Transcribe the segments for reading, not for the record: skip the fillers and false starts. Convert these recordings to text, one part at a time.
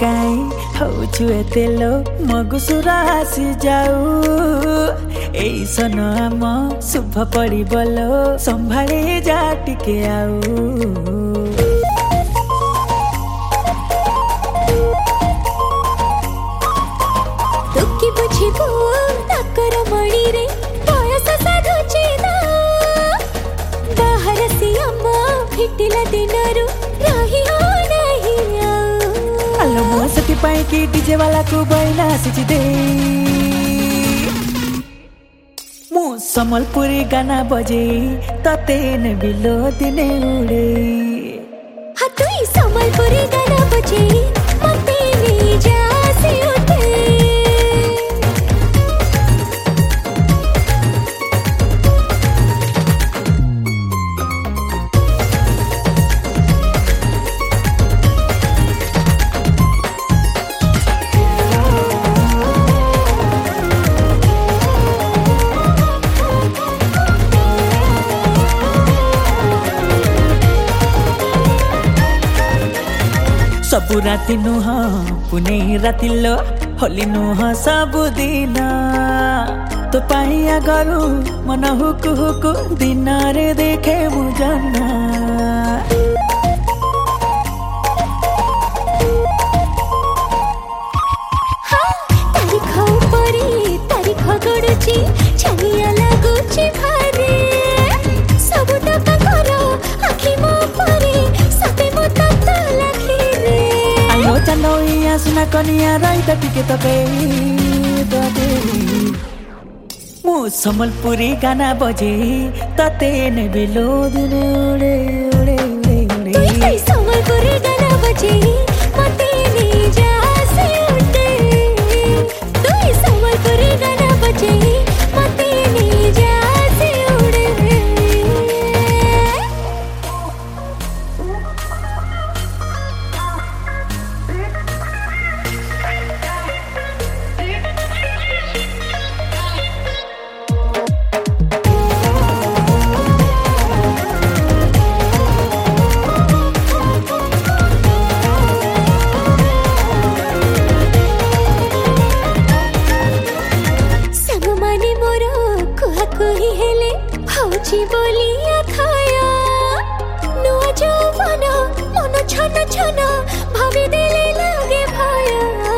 काई हौछु एते लो मगुसुरा आसी जाऊ एई सन आम शुभ पड़ी बोलो संभाळे जा टिके आऊ दुखी बुझिबो ताकर मणी रे बयस साधुची ना बाहर सियाम फिटिला दिनरु रही हो नहीं आलो मो सती पाई की डीजे वाला को बैला सिची दे मु समलपुरी गाना बजे तते न बिलो दिने उड़े हा तुई समलपुरी गाना बजे मते ने जासे उठे सबु राति नुह पुने राति लो होली नुह सबु दिन तो पाइया गरु मन हुकु हुकु दिन रे देखे बुझना तारीख परी तारीख गडुची छानिया लागुची भारी सबु टका करो आखि मो परी सते मो तत लाखी रे आलो चलो या सुना कनिया रही त टिके तबे दे मु समलपुरी गाना बजे तते ने बिलो दिन उड़े उड़े उड़े उड़े तुई समलपुरी गाना बजे मते ने जासे उठे तुई समलपुरी गाना बजे मते ने जासे उड़े बोलिया खाया नुआ जौवन मन छन छन भाभी देले लागे भाया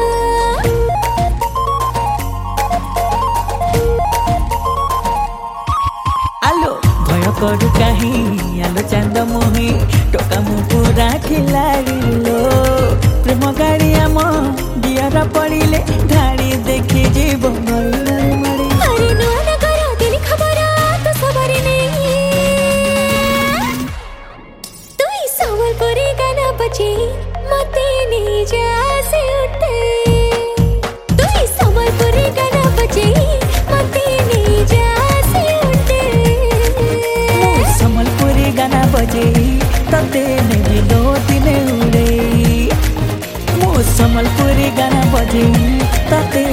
आलो भय करू काहे आलो चांद मोही टोका मु पूरा खिलाड़ी लो प्रेम गाड़ी आम दियारा पड़िले ढाड़ी देखी जीव मरी मरी अरे नुआ न करो दिल खबर तो सबरी नहीं तुई समलपुरी गाना बजे मते ने जासे उठे तुई समलपुरी गाना बजे मते ने जासे उठे समलपुरी गाना बजे तते ने बिलो दिने उड़े मु समलपुरी गाना बजे तते